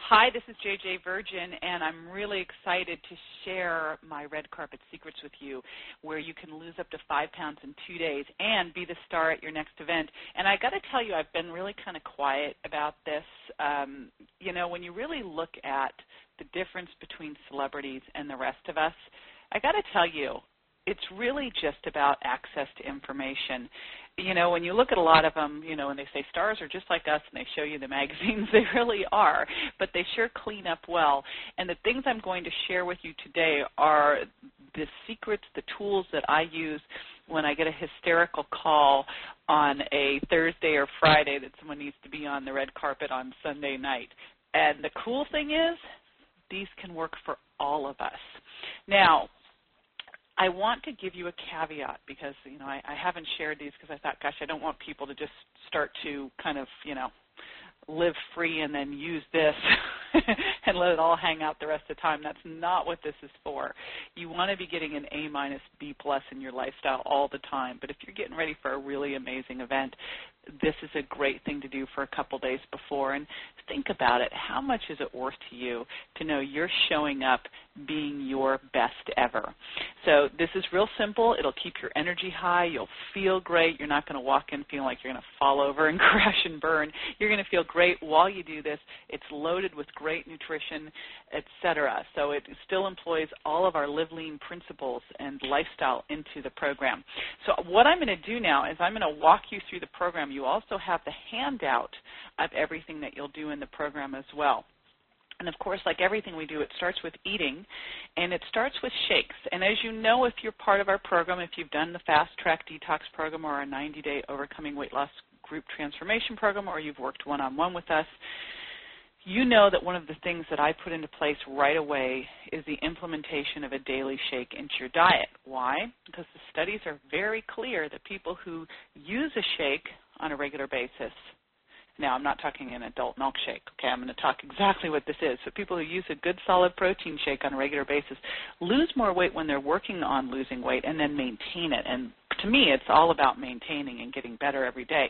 Hi, this is JJ Virgin, and I'm really excited to share my Red Carpet Secrets with you, where you can lose up to 5 pounds in 2 days and be the star at your next event. And I got to tell you, I've been really kind of quiet about this. When you really look at the difference between celebrities and the rest of us, I got to tell you, it's really just about access to information. When you look at a lot of them, and they say stars are just like us and they show you the magazines, they really are, but they sure clean up well. And the things I'm going to share with you today are the secrets, the tools that I use when I get a hysterical call on a Thursday or Friday that someone needs to be on the red carpet on Sunday night. And the cool thing is, these can work for all of us. Now, I want to give you a caveat because, I haven't shared these because I thought, gosh, I don't want people to just start to kind of, live free and then use this and let it all hang out the rest of the time. That's not what this is for. You want to be getting an A-, B+ in your lifestyle all the time. But if you're getting ready for a really amazing event, this is a great thing to do for a couple days before. And think about it. How much is it worth to you to know you're showing up being your best ever? So this is real simple. It'll keep your energy high. You'll feel great. You're not going to walk in feeling like you're going to fall over and crash and burn. You're going to feel great while you do this. It's loaded with great nutrition, etc. So it still employs all of our Live Lean principles and lifestyle into the program. So what I'm going to do now is I'm going to walk you through the program. You also have the handout of everything that you'll do in the program as well. And, of course, like everything we do, it starts with eating, and it starts with shakes. And as you know, if you're part of our program, if you've done the Fast Track Detox program or our 90-day Overcoming Weight Loss Group Transformation program, or you've worked one-on-one with us, you know that one of the things that I put into place right away is the implementation of a daily shake into your diet. Why? Because the studies are very clear that people who use a shake on a regular basis, now, I'm not talking an adult milkshake, okay? I'm going to talk exactly what this is. So people who use a good solid protein shake on a regular basis lose more weight when they're working on losing weight and then maintain it. And to me, it's all about maintaining and getting better every day.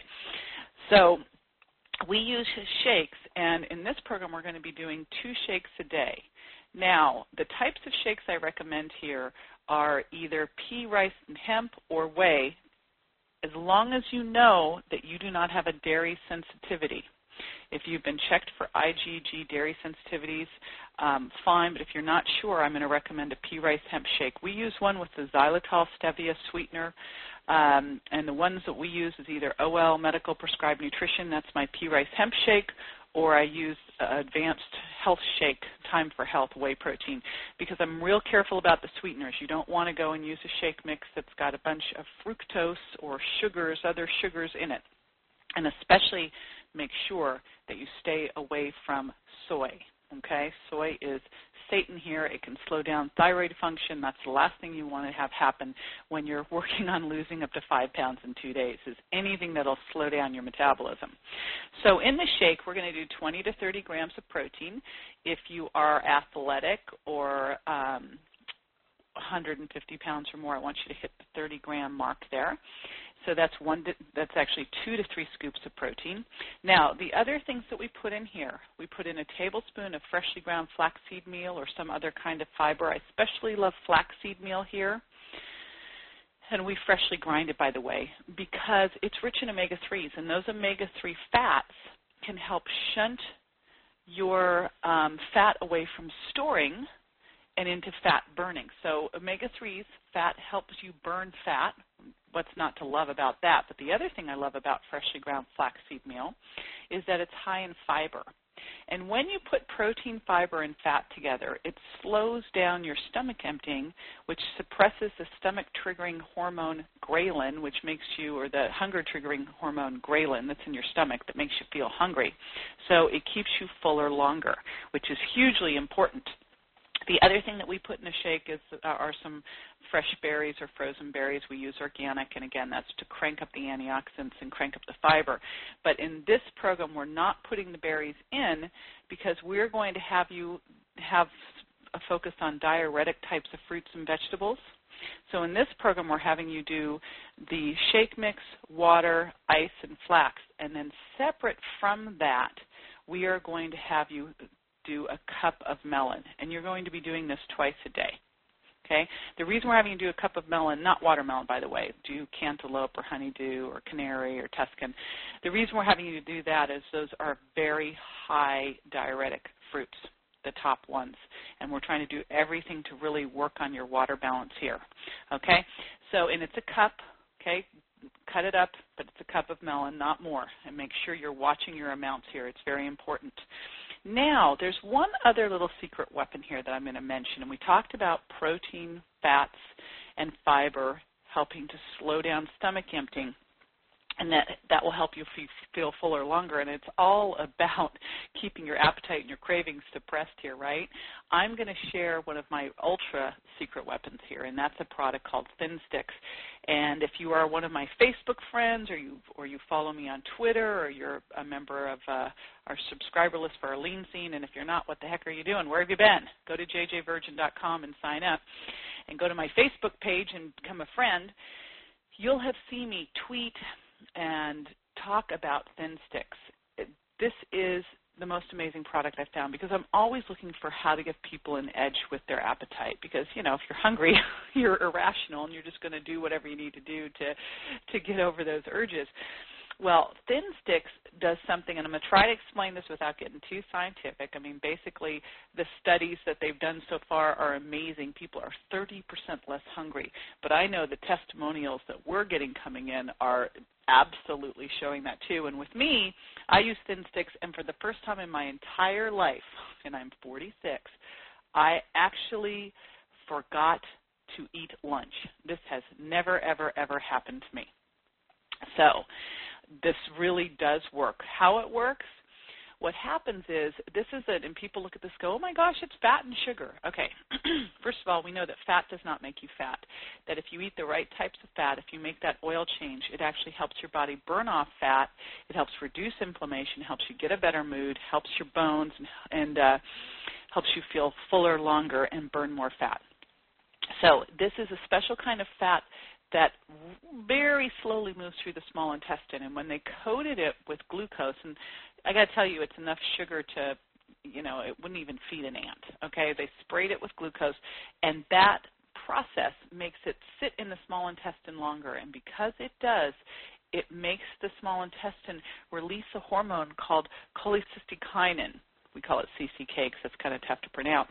So we use shakes, and in this program, we're going to be doing 2 shakes a day. Now, the types of shakes I recommend here are either pea, rice, and hemp or whey, as long as you know that you do not have a dairy sensitivity. If you've been checked for IgG dairy sensitivities, fine, but if you're not sure, I'm going to recommend a pea rice hemp shake. We use one with the xylitol stevia sweetener, and the ones that we use is either OL Medical Prescribed Nutrition, that's my pea rice hemp shake, or I use Advanced Health Shake, Time for Health Whey Protein, because I'm real careful about the sweeteners. You don't want to go and use a shake mix that's got a bunch of fructose or sugars, other sugars in it. And especially make sure that you stay away from soy, okay? Soy is Satan here. It can slow down thyroid function. That's the last thing you want to have happen when you're working on losing up to 5 pounds in 2 days, is anything that will slow down your metabolism. So in the shake, we're going to do 20 to 30 grams of protein. If you are athletic or 150 pounds or more, I want you to hit the 30-gram mark there. So that's actually 2 to 3 scoops of protein. Now, the other things that we put in here, we put in a tablespoon of freshly ground flaxseed meal or some other kind of fiber. I especially love flaxseed meal here. And we freshly grind it, by the way, because it's rich in omega-3s, and those omega-3 fats can help shunt your fat away from storing and into fat burning. So omega-3s, fat helps you burn fat. What's not to love about that? But the other thing I love about freshly ground flaxseed meal is that it's high in fiber. And when you put protein, fiber, and fat together, it slows down your stomach emptying, which suppresses the stomach-triggering hormone ghrelin, which makes you, or the hunger-triggering hormone ghrelin that's in your stomach that makes you feel hungry. So it keeps you fuller longer, which is hugely important. The other thing that we put in a shake are some fresh berries or frozen berries. We use organic, and again, that's to crank up the antioxidants and crank up the fiber. But in this program, we're not putting the berries in because we're going to have you have a focus on diuretic types of fruits and vegetables. So in this program, we're having you do the shake mix, water, ice, and flax. And then separate from that, we are going to have you do a cup of melon, and you're going to be doing this twice a day. Okay? The reason we're having you do a cup of melon, not watermelon, by the way, do cantaloupe or honeydew or canary or Tuscan. The reason we're having you do that is those are very high diuretic fruits, the top ones, and we're trying to do everything to really work on your water balance here. Okay? So, and it's a cup, okay? Cut it up, but it's a cup of melon, not more, and make sure you're watching your amounts here. It's very important. Now, there's one other little secret weapon here that I'm going to mention, and we talked about protein, fats, and fiber helping to slow down stomach emptying, and that will help you feel fuller longer, and it's all about keeping your appetite and your cravings suppressed here, right? I'm going to share one of my ultra secret weapons here, and that's a product called Thin Sticks. And if you are one of my Facebook friends, or you follow me on Twitter, or you're a member of our subscriber list for our Lean Scene, and if you're not, what the heck are you doing? Where have you been? Go to jjvirgin.com and sign up, and go to my Facebook page and become a friend. You'll have seen me tweet and talk about Thin Sticks. This is the most amazing product I've found, because I'm always looking for how to give people an edge with their appetite, because, you know, if you're hungry, you're irrational and you're just going to do whatever you need to do to get over those urges. Well, Thin Sticks does something, and I'm going to try to explain this without getting too scientific. I mean, basically, the studies that they've done so far are amazing. People are 30% less hungry. But I know the testimonials that we're getting coming in are absolutely showing that too. And with me, I use Thin Sticks, and for the first time in my entire life, and I'm 46, I actually forgot to eat lunch. This has never, ever, ever happened to me. So this really does work. How it works, what happens is, this is it, and people look at this and go, oh my gosh, it's fat and sugar. Okay, first of all, we know that fat does not make you fat, that if you eat the right types of fat, if you make that oil change, it actually helps your body burn off fat, it helps reduce inflammation, helps you get a better mood, helps your bones, and helps you feel fuller longer and burn more fat. So this is a special kind of fat that very slowly moves through the small intestine, and when they coated it with glucose, and I got to tell you, it's enough sugar to, you know, it wouldn't even feed an ant, okay? They sprayed it with glucose, and that process makes it sit in the small intestine longer, and because it does, it makes the small intestine release a hormone called cholecystokinin. We call it CCK because it's kind of tough to pronounce,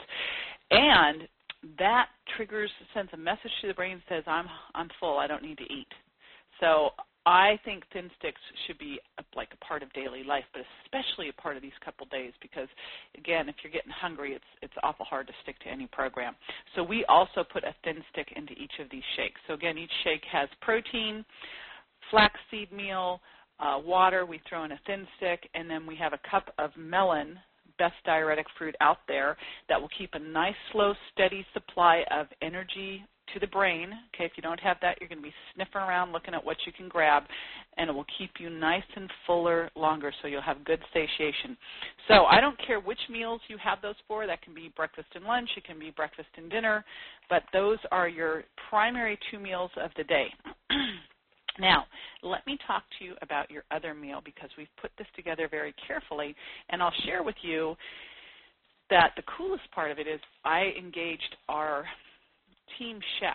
and that sends a message to the brain that says, I'm full, I don't need to eat. So I think Thin Sticks should be like a part of daily life, but especially a part of these couple days, because, again, if you're getting hungry, it's awful hard to stick to any program. So we also put a Thin Stick into each of these shakes. So, again, each shake has protein, flaxseed meal, water. We throw in a Thin Stick, and then we have a cup of melon, best diuretic fruit out there, that will keep a nice, slow, steady supply of energy to the brain. Okay, if you don't have that, you're going to be sniffing around looking at what you can grab, and it will keep you nice and fuller longer, so you'll have good satiation. So I don't care which meals you have those for. That can be breakfast and lunch. It can be breakfast and dinner, but those are your primary 2 meals of the day. Now, let me talk to you about your other meal, because we've put this together very carefully, and I'll share with you that the coolest part of it is I engaged our team chef,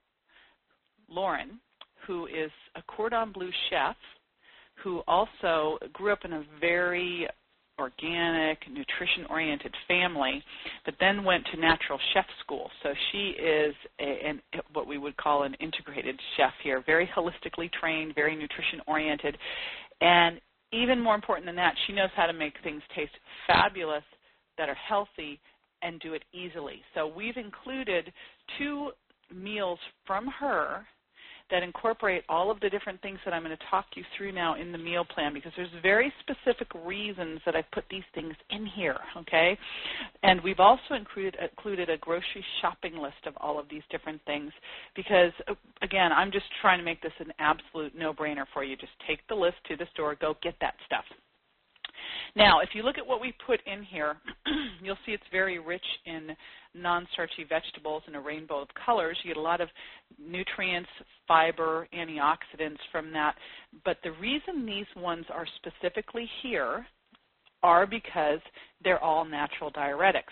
Lauren, who is a cordon bleu chef, who also grew up in a very organic, nutrition-oriented family, but then went to natural chef school. So she is what we would call an integrated chef here, very holistically trained, very nutrition-oriented, and even more important than that, she knows how to make things taste fabulous, that are healthy, and do it easily. So we've included 2 meals from her that incorporate all of the different things that I'm going to talk you through now in the meal plan, because there's very specific reasons that I've put these things in here, okay? And we've also included a grocery shopping list of all of these different things, because, again, I'm just trying to make this an absolute no-brainer for you. Just take the list to the store, go get that stuff. Now, if you look at what we put in here, you'll see it's very rich in non-starchy vegetables in a rainbow of colors. You get a lot of nutrients, fiber, antioxidants from that. But the reason these ones are specifically here are because they're all natural diuretics.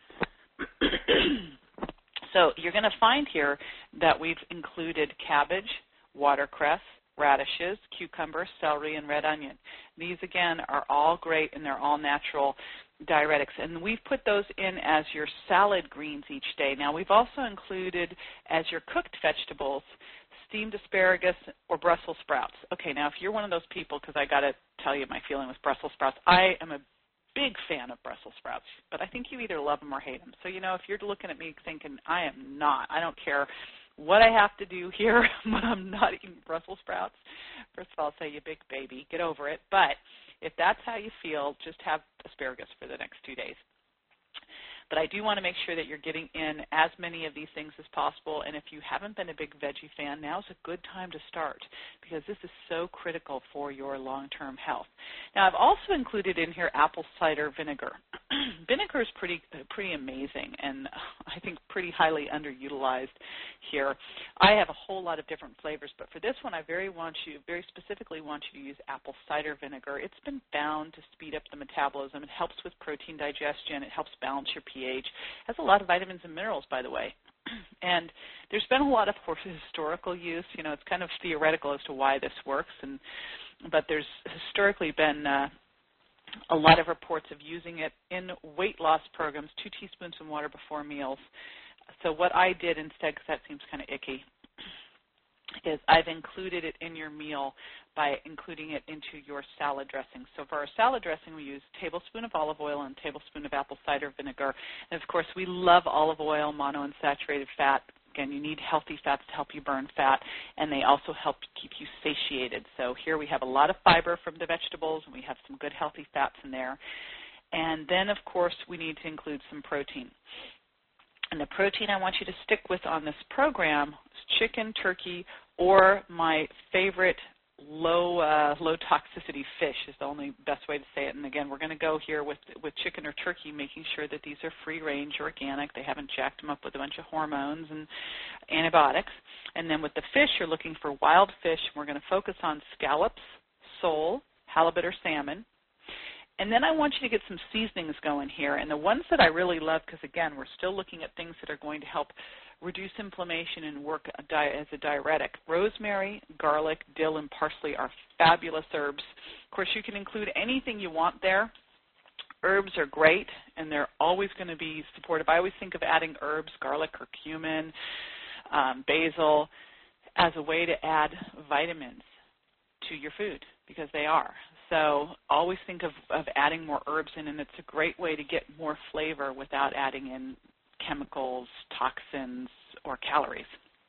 So you're going to find here that we've included cabbage, watercress, radishes, cucumber, celery, and red onion. These, again, are all great, and they're all natural diuretics. And we've put those in as your salad greens each day. Now, we've also included as your cooked vegetables steamed asparagus or Brussels sprouts. Okay, now if you're one of those people, because I got to tell you my feeling with Brussels sprouts, I am a big fan of Brussels sprouts, but I think you either love them or hate them. So, if you're looking at me thinking, I am not, I don't care what I have to do here, but I'm not eating Brussels sprouts, first of all, I'll say, you big baby, get over it. But if that's how you feel, just have asparagus for the next 2 days. But I do want to make sure that you're getting in as many of these things as possible. And if you haven't been a big veggie fan, now's a good time to start because this is so critical for your long-term health. Now, I've also included in here apple cider vinegar. Vinegar is pretty amazing and I think pretty highly underutilized here. I have a whole lot of different flavors, but for this one, I very specifically want you to use apple cider vinegar. It's been found to speed up the metabolism. It helps with protein digestion. It helps balance your pH. It has a lot of vitamins and minerals, by the way. And there's been a lot of historical use. It's kind of theoretical as to why this works, but there's historically been a lot of reports of using it in weight loss programs, 2 teaspoons of water before meals. So what I did instead, because that seems kind of icky, is I've included it in your meal by including it into your salad dressing. So for our salad dressing, we use a tablespoon of olive oil and a tablespoon of apple cider vinegar. And, of course, we love olive oil, monounsaturated fat. Again, you need healthy fats to help you burn fat, and they also help keep you satiated. So here we have a lot of fiber from the vegetables, and we have some good healthy fats in there. And then, of course, we need to include some protein. And the protein I want you to stick with on this program is chicken, turkey, or my favorite low toxicity fish is the only best way to say it. And again, we're going to go here with chicken or turkey, making sure that these are free range, organic. They haven't jacked them up with a bunch of hormones and antibiotics. And then with the fish, you're looking for wild fish. We're going to focus on scallops, sole, halibut, or salmon. And then I want you to get some seasonings going here. And the ones that I really love, because, again, we're still looking at things that are going to help reduce inflammation and work as a diuretic. Rosemary, garlic, dill, and parsley are fabulous herbs. Of course, you can include anything you want there. Herbs are great, and they're always going to be supportive. I always think of adding herbs, garlic or cumin, basil, as a way to add vitamins to your food, because they are. So always think of adding more herbs in, and it's a great way to get more flavor without adding in chemicals, toxins, or calories.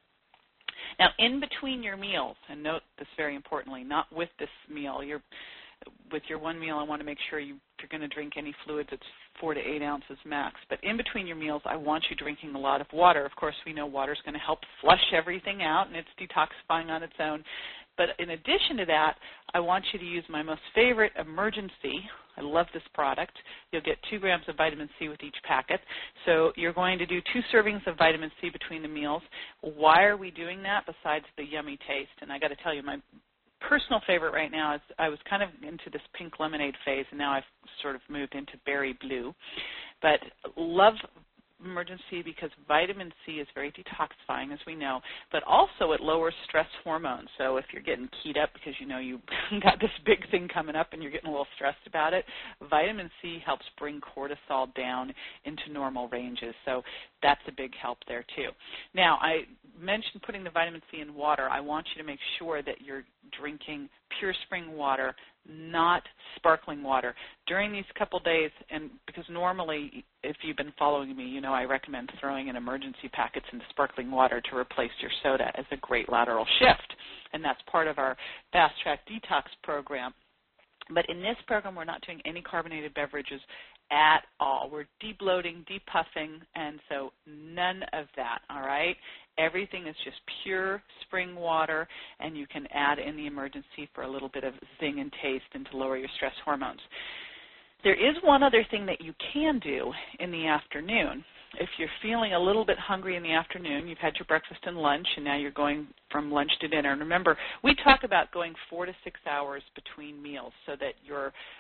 Now, in between your meals, and note this very importantly, not with this meal. With your one meal, I want to make sure if you're going to drink any fluids, it's 4 to 8 ounces max. But in between your meals, I want you drinking a lot of water. Of course, we know water is going to help flush everything out, and it's detoxifying on its own. But in addition to that, I want you to use my most favorite Emergen-C. I love this product. You'll get 2 grams of vitamin C with each packet. So you're going to do 2 servings of vitamin C between the meals. Why are we doing that besides the yummy taste? And I got to tell you, my personal favorite right now is I was kind of into this pink lemonade phase, and now I've sort of moved into berry blue. But love Emergen-C because vitamin C is very detoxifying, as we know, but also it lowers stress hormones. So if you're getting keyed up because you know you got this big thing coming up and you're getting a little stressed about it, vitamin C helps bring cortisol down into normal ranges. So that's a big help there too. Now, I mentioned putting the vitamin C in water. I want you to make sure that you're drinking pure spring water, not sparkling water. During these couple days, and because normally, if you've been following me, you know I recommend throwing in Emergen-C packets into sparkling water to replace your soda as a great lateral shift, and that's part of our Fast Track Detox program. But in this program, we're not doing any carbonated beverages at all. We're debloating, depuffing, and so none of that, all right? Everything is just pure spring water, and you can add in the Emergen-C for a little bit of zing and taste and to lower your stress hormones. There is one other thing that you can do in the afternoon. If you're feeling a little bit hungry in the afternoon, you've had your breakfast and lunch, and now you're going from lunch to dinner. And remember, we talk about going 4 to 6 hours between meals so that your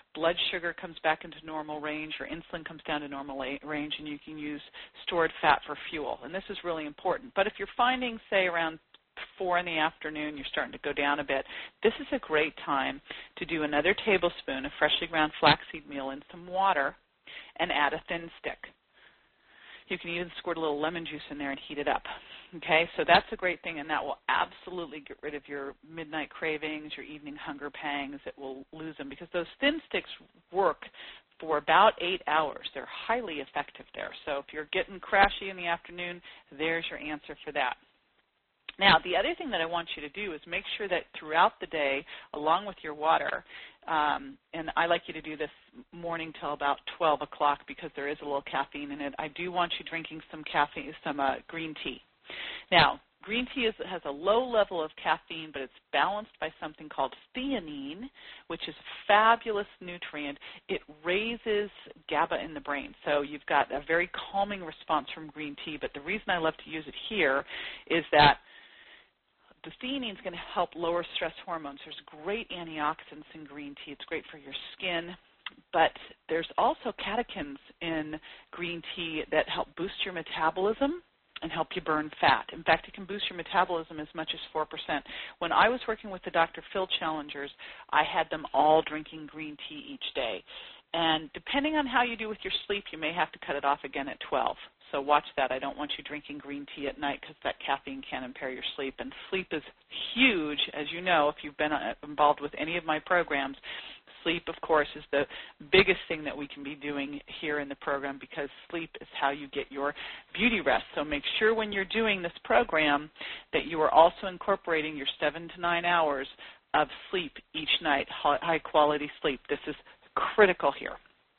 blood sugar comes back into normal range, your insulin comes down to normal range, and you can use stored fat for fuel. And this is really important. But if you're finding, say, around 4 in the afternoon, you're starting to go down a bit, this is a great time to do another tablespoon of freshly ground flaxseed meal in some water and add a thin stick. You can even squirt a little lemon juice in there and heat it up. Okay, so that's a great thing, and that will absolutely get rid of your midnight cravings, your evening hunger pangs. It will lose them because those thin sticks work for about 8 hours. They're highly effective there. So if you're getting crashy in the afternoon, there's your answer for that. Now, the other thing that I want you to do is make sure that throughout the day, along with your water, and I like you to do this morning till about 12 o'clock because there is a little caffeine in it, I do want you drinking some caffeine, some green tea. Now, green tea has a low level of caffeine, but it's balanced by something called theanine, which is a fabulous nutrient. It raises GABA in the brain. So you've got a very calming response from green tea, but the reason I love to use it here is that the theanine is going to help lower stress hormones. There's great antioxidants in green tea. It's great for your skin. But there's also catechins in green tea that help boost your metabolism and help you burn fat. In fact, it can boost your metabolism as much as 4%. When I was working with the Dr. Phil Challengers, I had them all drinking green tea each day. And depending on how you do with your sleep, you may have to cut it off again at 12. So watch that. I don't want you drinking green tea at night because that caffeine can impair your sleep. And sleep is huge, as you know, if you've been involved with any of my programs. Sleep, of course, is the biggest thing that we can be doing here in the program because sleep is how you get your beauty rest. So make sure when you're doing this program that you are also incorporating your 7 to 9 hours of sleep each night, high-quality sleep. This is critical here.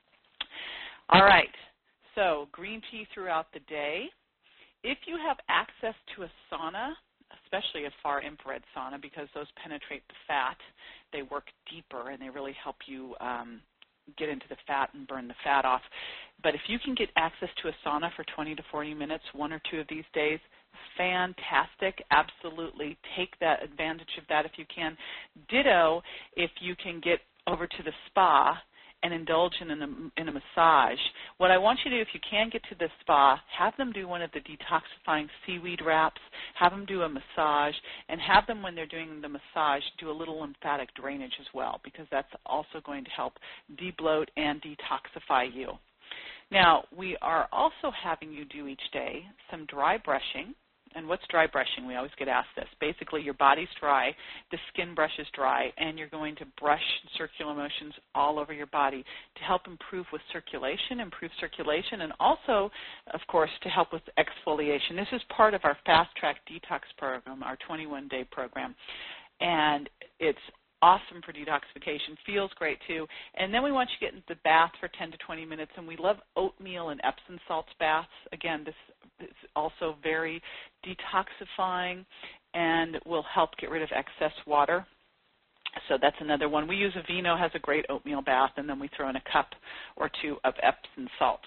All right, so green tea throughout the day. If you have access to a sauna, especially a far infrared sauna, because those penetrate the fat, they work deeper and they really help you get into the fat and burn the fat off. But if you can get access to a sauna for 20 to 40 minutes, 1 or 2 of these days, fantastic. Absolutely take that advantage of that if you can. Ditto if you can get over to the spa and indulge in a massage. What I want you to do, if you can get to the spa, have them do one of the detoxifying seaweed wraps, have them do a massage, and have them, when they're doing the massage, do a little lymphatic drainage as well, because that's also going to help debloat and detoxify you. Now, we are also having you do each day some dry brushing. And what's dry brushing? We always get asked this. Basically, your body's dry, the skin brush is dry, and you're going to brush circular motions all over your body to help improve circulation, and also, of course, to help with exfoliation. This is part of our Fast Track Detox program, our 21-day program, and it's awesome for detoxification, feels great too. And then we want you to get into the bath for 10 to 20 minutes, and we love oatmeal and Epsom salts baths. Again, this is also very detoxifying and will help get rid of excess water. So that's another one. We use Aveeno, has a great oatmeal bath, and then we throw in a cup or 2 of Epsom salts.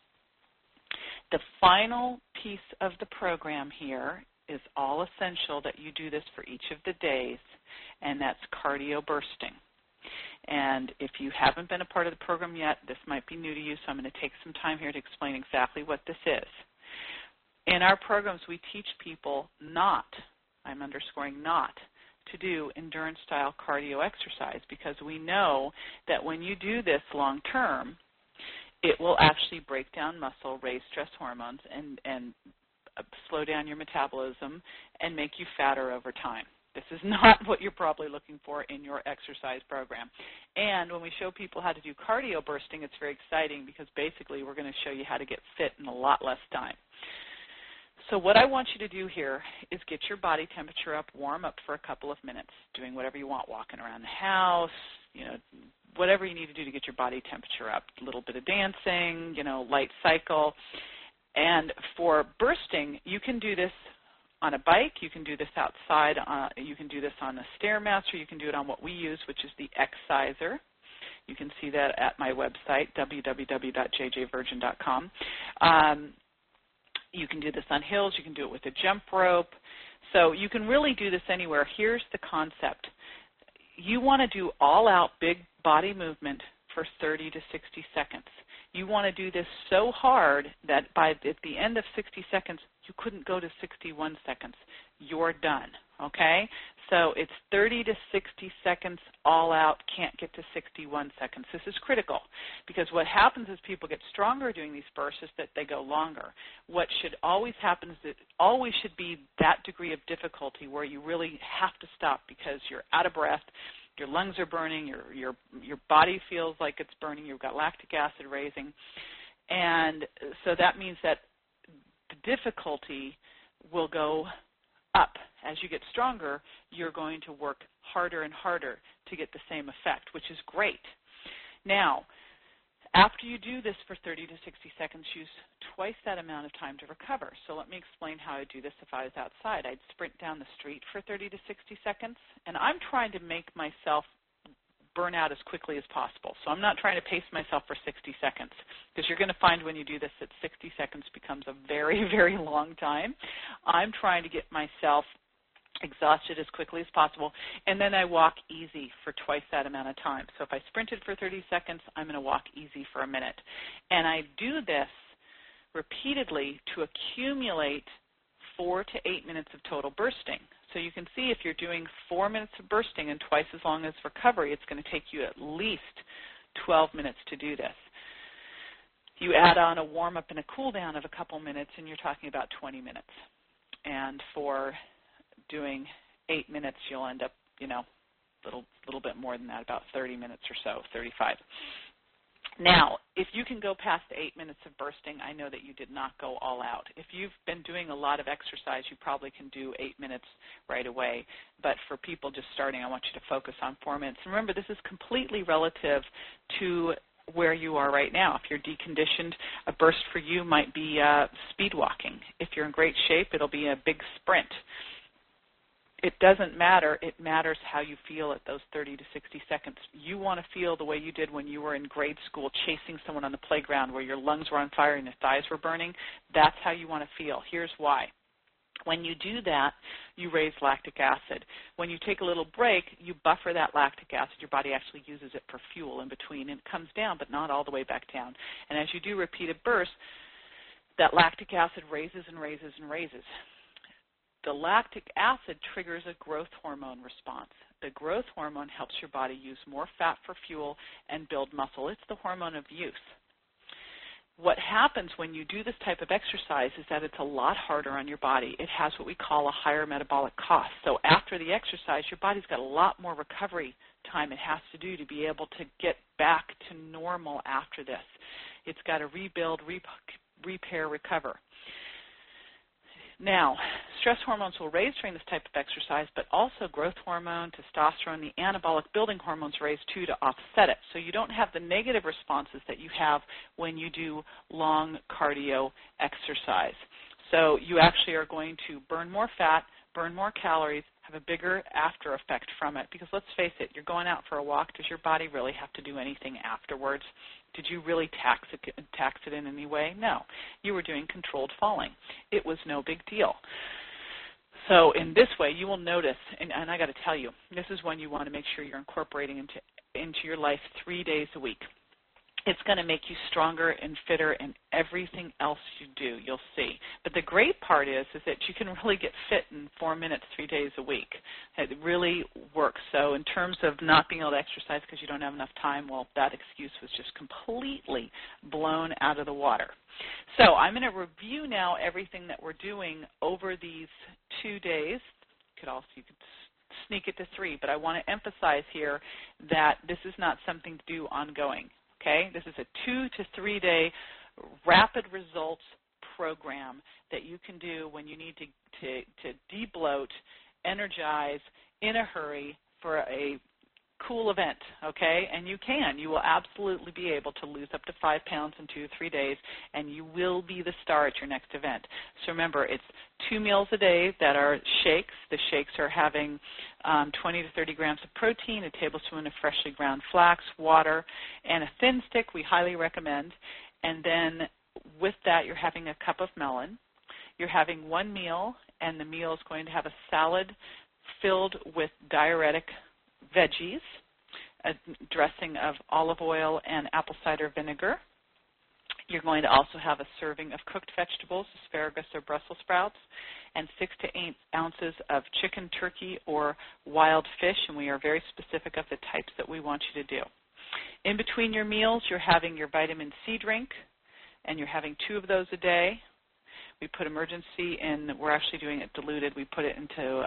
The final piece of the program here is all essential that you do this for each of the days, and that's cardio bursting. And if you haven't been a part of the program yet, this might be new to you, so I'm going to take some time here to explain exactly what this is. In our programs, we teach people not, I'm underscoring not, to do endurance-style cardio exercise, because we know that when you do this long-term, it will actually break down muscle, raise stress hormones, and slow down your metabolism and make you fatter over time. This is not what you're probably looking for in your exercise program. And when we show people how to do cardio bursting, it's very exciting because basically we're going to show you how to get fit in a lot less time. So what I want you to do here is get your body temperature up, warm up for a couple of minutes, doing whatever you want, walking around the house, whatever you need to do to get your body temperature up, a little bit of dancing, light cycle. And for bursting, you can do this on a bike, you can do this outside, you can do this on a Stairmaster, you can do it on what we use, which is the Exciser. You can see that at my website, www.jjvirgin.com. You can do this on hills, you can do it with a jump rope. So you can really do this anywhere. Here's the concept. You want to do all-out big body movement for 30 to 60 seconds. You want to do this so hard that at the end of 60 seconds, you couldn't go to 61 seconds. You're done, okay? So it's 30 to 60 seconds all out, can't get to 61 seconds. This is critical because what happens is people get stronger doing these bursts is that they go longer. What should always happen is it always should be that degree of difficulty where you really have to stop because you're out of breath, your lungs are burning, your body feels like it's burning, you've got lactic acid raising. And so that means that the difficulty will go up. As you get stronger, you're going to work harder and harder to get the same effect, which is great. Now, after you do this for 30 to 60 seconds, use twice that amount of time to recover. So let me explain how I do this if I was outside. I'd sprint down the street for 30 to 60 seconds, and I'm trying to make myself burn out as quickly as possible. So I'm not trying to pace myself for 60 seconds because you're going to find when you do this that 60 seconds becomes a very, very long time. I'm trying to get myself exhausted as quickly as possible, and then I walk easy for twice that amount of time. So if I sprinted for 30 seconds, I'm going to walk easy for a minute. And I do this repeatedly to accumulate 4 to 8 minutes of total bursting. So you can see if you're doing 4 minutes of bursting and twice as long as recovery, it's going to take you at least 12 minutes to do this. You add on a warm-up and a cool-down of a couple minutes, and you're talking about 20 minutes. And for doing 8 minutes, you'll end up, little bit more than that, about 30 minutes or so, 35. Now, if you can go past 8 minutes of bursting, I know that you did not go all out. If you've been doing a lot of exercise, you probably can do 8 minutes right away. But for people just starting, I want you to focus on 4 minutes. And remember, this is completely relative to where you are right now. If you're deconditioned, a burst for you might be speed walking. If you're in great shape, it'll be a big sprint. It doesn't matter. It matters how you feel at those 30 to 60 seconds. You want to feel the way you did when you were in grade school chasing someone on the playground where your lungs were on fire and your thighs were burning. That's how you want to feel. Here's why. When you do that, you raise lactic acid. When you take a little break, you buffer that lactic acid. Your body actually uses it for fuel in between, and it comes down, but not all the way back down. And as you do repeated bursts, that lactic acid raises and raises and raises. The lactic acid triggers a growth hormone response. The growth hormone helps your body use more fat for fuel and build muscle. It's the hormone of youth. What happens when you do this type of exercise is that it's a lot harder on your body. It has what we call a higher metabolic cost. So after the exercise, your body's got a lot more recovery time it has to do to be able to get back to normal after this. It's got to rebuild, repair, recover. Now, stress hormones will raise during this type of exercise, but also growth hormone, testosterone, the anabolic building hormones raise too to offset it. So you don't have the negative responses that you have when you do long cardio exercise. So you actually are going to burn more fat, burn more calories, have a bigger after effect from it. Because let's face it, you're going out for a walk. Does your body really have to do anything afterwards? Did you really tax it in any way? No. You were doing controlled falling. It was no big deal. So in this way, you will notice, and I got to tell you, this is when you want to make sure you're incorporating into your life 3 days a week. It's going to make you stronger and fitter in everything else you do, you'll see. But the great part is that you can really get fit in 4 minutes 3 days a week. It really works. So in terms of not being able to exercise because you don't have enough time, well, that excuse was just completely blown out of the water. So I'm going to review now everything that we're doing over these 2 days. You could sneak it to 3, but I want to emphasize here that this is not something to do ongoing. Okay, this is a 2 to 3 day rapid results program that you can do when you need to debloat, energize in a hurry for a cool event, okay? And you can. You will absolutely be able to lose up to 5 pounds in 2 to 3 days, and you will be the star at your next event. So remember, it's 2 meals a day that are shakes. The shakes are having 20 to 30 grams of protein, a tablespoon of freshly ground flax, water, and a thin stick we highly recommend. And then with that, you're having a cup of melon. You're having 1 meal, and the meal is going to have a salad filled with diuretic veggies. a dressing of olive oil and apple cider vinegar. You're going to also have a serving of cooked vegetables, asparagus or Brussels sprouts, and 6 to 8 ounces of chicken, turkey, or wild fish, and we are very specific of the types that we want you to do. In between your meals, you're having your vitamin C drink, and you're having 2 of those a day. We put Emergen-C in. We're actually doing it diluted. We put it into,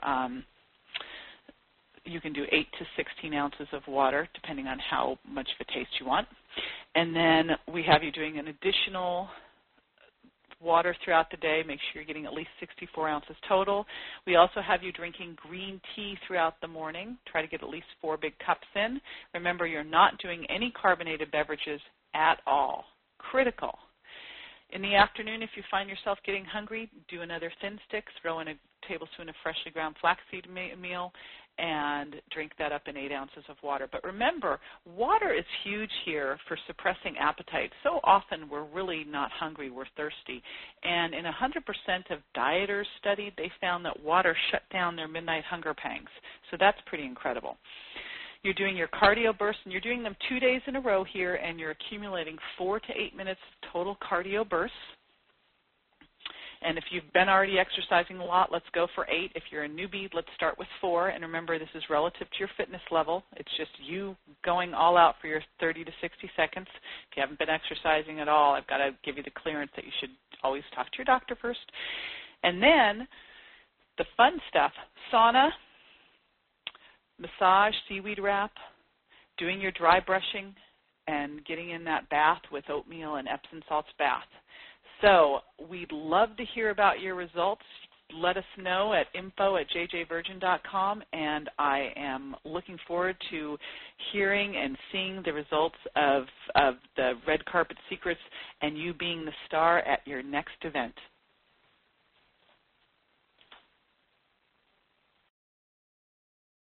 you can do 8 to 16 ounces of water, depending on how much of a taste you want. And then we have you doing an additional water throughout the day. Make sure you're getting at least 64 ounces total. We also have you drinking green tea throughout the morning. Try to get at least 4 big cups in. Remember, you're not doing any carbonated beverages at all. Critical. In the afternoon, if you find yourself getting hungry, do another thin stick, throw in a tablespoon of freshly ground flaxseed meal, and drink that up in 8 ounces of water. But remember, water is huge here for suppressing appetite. So often we're really not hungry, we're thirsty. And in 100% of dieters studied, they found that water shut down their midnight hunger pangs. So that's pretty incredible. You're doing your cardio bursts, and you're doing them 2 days in a row here, and you're accumulating 4 to 8 minutes of total cardio bursts. And if you've been already exercising a lot, let's go for 8. If you're a newbie, let's start with 4. And remember, this is relative to your fitness level. It's just you going all out for your 30 to 60 seconds. If you haven't been exercising at all, I've got to give you the clearance that you should always talk to your doctor first. And then the fun stuff, sauna, massage, seaweed wrap, doing your dry brushing, and getting in that bath with oatmeal and Epsom salts bath. So we'd love to hear about your results. Let us know at info@jjvirgin.com, and I am looking forward to hearing and seeing the results of the Red Carpet Secrets and you being the star at your next event.